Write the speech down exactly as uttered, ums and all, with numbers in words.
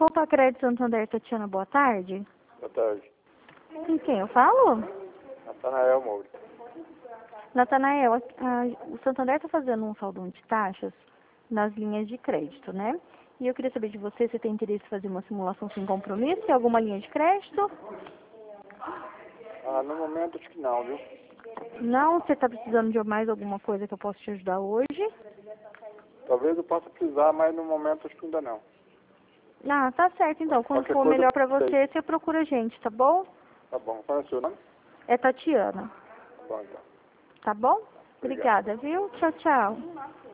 Copa Crédito Santander, Tatiana, boa tarde. Boa tarde. Com quem eu falo? Natanael Moura. Natanael, a- a- o Santander está fazendo um saldão de taxas nas linhas de crédito, né? E eu queria saber de você se tem interesse em fazer uma simulação sem compromisso, tem alguma linha de crédito? Ah, no momento acho que não, viu? Não? Você está precisando de mais alguma coisa que eu possa te ajudar hoje? Talvez eu possa precisar, mas no momento acho que ainda não. Ah, tá certo então. Quando Qualquer for coisa, melhor pra eu sei. você, você procura a gente, tá bom? Tá bom. Qual é o seu nome? É Tatiana, Tá bom, então. tá bom? Obrigado. Obrigada, viu? Tchau, tchau.